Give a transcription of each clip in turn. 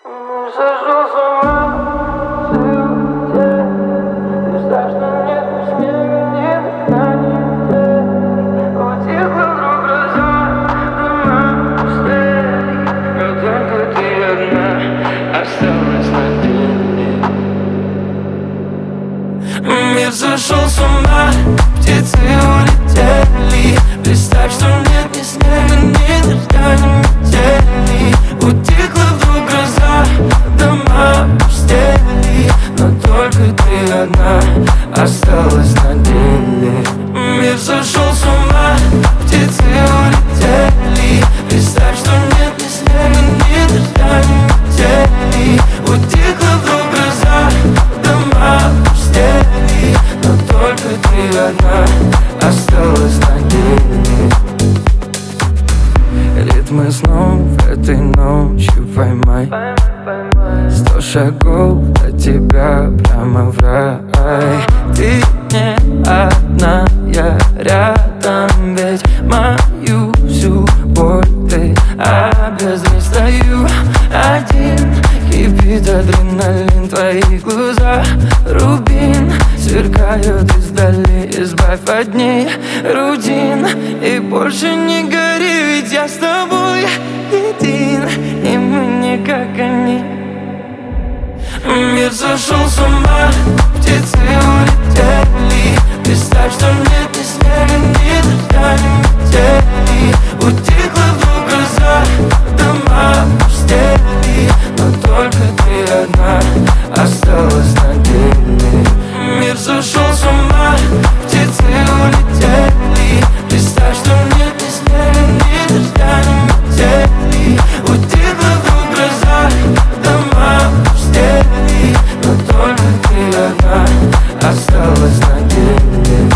Сошел с ума, ты улетел. И страшно нет ни снега, ни дождя, ни метели. Утихла вдруг гроза, дома пустели. Но только ты одна осталась на деле. Мир сошел с ума, птицы улетели. Представь, что нет ни снега, ни дождя, ни метели. Утихла вдруг гроза, дома пустели. Но только ты одна осталась на деле. Мир сошел с ума, птицы улетели. Представь, что нет ни снега, ни дождя, ни метели. Утихла вдруг гроза, дома пустели. Но только ты одна осталась на деле. Ритмы снов этой ночью поймай. 100 шагов до тебя прямо в рай. Ты не одна, я рядом. Ведь мою всю боль ты обезри. Стою один, кипит адреналин. Твои глаза рубин сверкают издали. Избавь от ней рутин и больше не гори. Ведь я с тобой един, и мы не как они. Мир сошел с ума, птицы улетели. Представь, что нет ни снега, ни дождя, ни метели. Утихла вдруг гроза, дома пустели. Но только ты одна осталась на деле. Мир сошел с ума, птицы улетели. Представь, что нет ни снега, ни дождя, ни метели. Утихла вдруг гроза, дома пустели. Но только ты одна осталась на деле.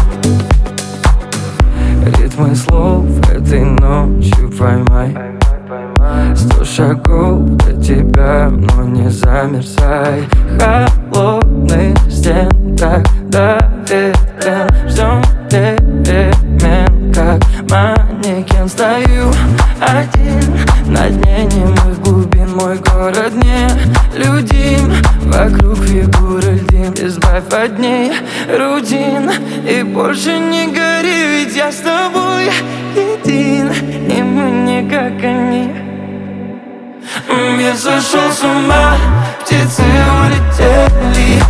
Ритмы слов этой ночью поймай. 100 шагов до тебя, но не замерзай. Холодных стен так доверен. Ждем перемен, как манекен. Стою один на дне немых глубин. Мой город не людим, вокруг фигуры льдин. Избавь от ней рутин и больше не гори. Ведь я с тобой един, и мы не как они. Мир сошел с ума, птицы улетели.